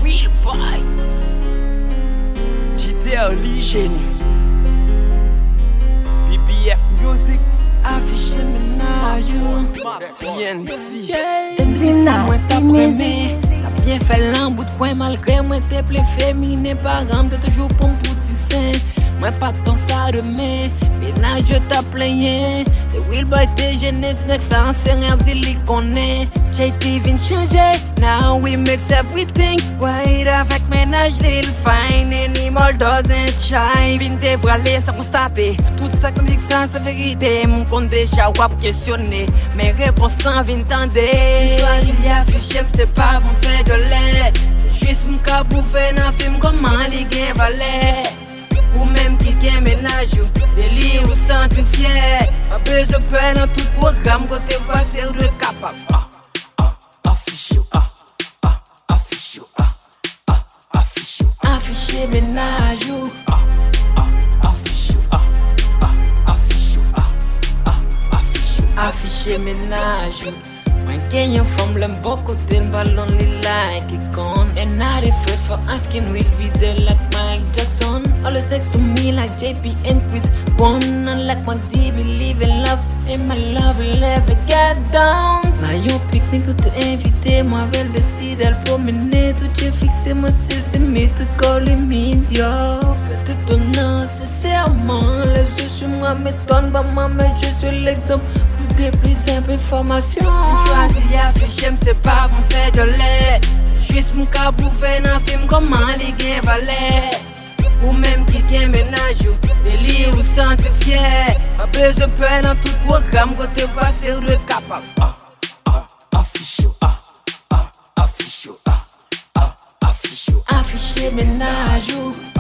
Will Boy JTR Lee Génie BBF Music Affiché ménage TNC moi t'as prémé t'as bien fait l'embout de coin malgré moi t'es plus féminin parent t'es toujours pour petit sein moi pas ton ça demain ménage je t'as plaigné the Will Boy t'es génétique ça enseigne un petit lit qu'on est j'ai été venu changer now we mix everything white avec ménage little fine animal doesn't shine vin te voiler sans constater tout ça comme dit que ça c'est vérité mon compte déjà ou questionner mes réponses sans vin tendre si choisi afficher c'est pas bon fait de lait c'est juste mon cas pour faire un film comment les gains valet ou même qui gagne ménage délit ou sentir fier pas besoin de peine dans tout programme côté passé ou de capable affiché ménage affiché ménage moi gagne une femme l'aime beaucoup d'un ballon lila qui compte and not afraid for asking will be there like Mike Jackson always text to me like JP and Chris one like my D believe in love and my love will never get down now you picnic tout invité moi avec le site elle promener tout j'ai fixé mon style c'est me tout coller media c'est étonnant sincèrement les yeux sur moi m'étonnent pas moi mais je suis l'exemple des plus simples informations. Si choisi afficher, c'est pas bon fait de lait. C'est juste mon cas pour faire un film comment les gains valet. Ou même qui gagne ménage, délit ou sentir fier. Pas besoin de peine dans tout programme côté passé ou de capable. Affiché ménage.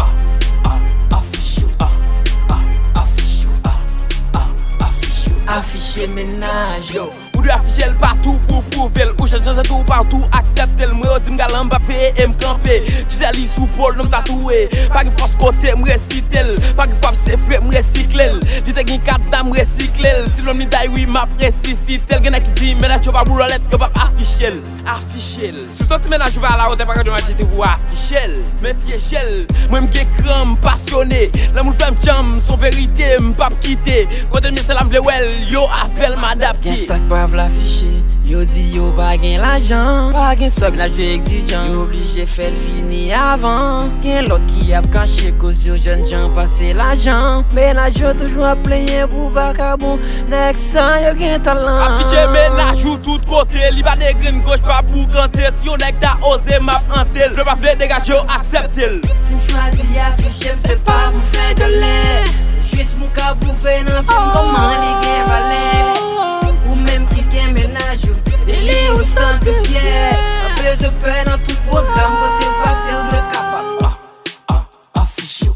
Affiché ménage yo. Ou de afficher partout pour prouver ou change tout partout accepter le moi dit m'galan m'a fait et m'camper Gisali sous pôle non tatoué pas que force côté m'réciter pas que femme c'est frère m'recycler dit te gen 4 dame recycler si l'homme ni die oui m'a précisé tel gen qui dit ménage tu pas boulette tu pas afficher sous senti ménage va la haute pas que j'étais pour afficher mais fiechel moi m'gé cram passionné l'amour femme jam son vérité m'pas quitter côté me c'est la vle well yo afel m'adapter l'afficher, yo dit yo pas gain l'argent, pas gain sob la jeu exigeant, yo obligé faire vini avant, gain l'autre qui a caché cause yo jeune gens passer l'argent, ménage toujours à plaigner pour vagabond, next time yo gain talent. Afficher ménage ou tout côté, li pas de graine gauche pas pour canter, si on nèg ta osé m'a antel, je pas faire dégager accepter. Si me choisi afficher, c'est pas mon fait de lait, c'est juste mon cas pour faire un film comment les gain valet. Même qui gagne ménage, délit ou sentir fier. Pas besoin de peine dans tout programme côté passé ou de capable. Affiche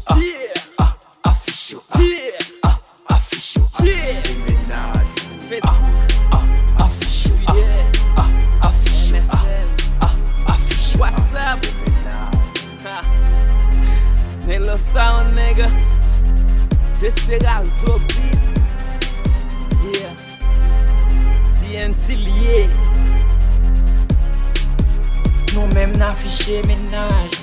ménage Facebook affiche WhatsApp Nello Sound nigga Desperado Beats yeah TNC lié. Nous même n'afficher ménage.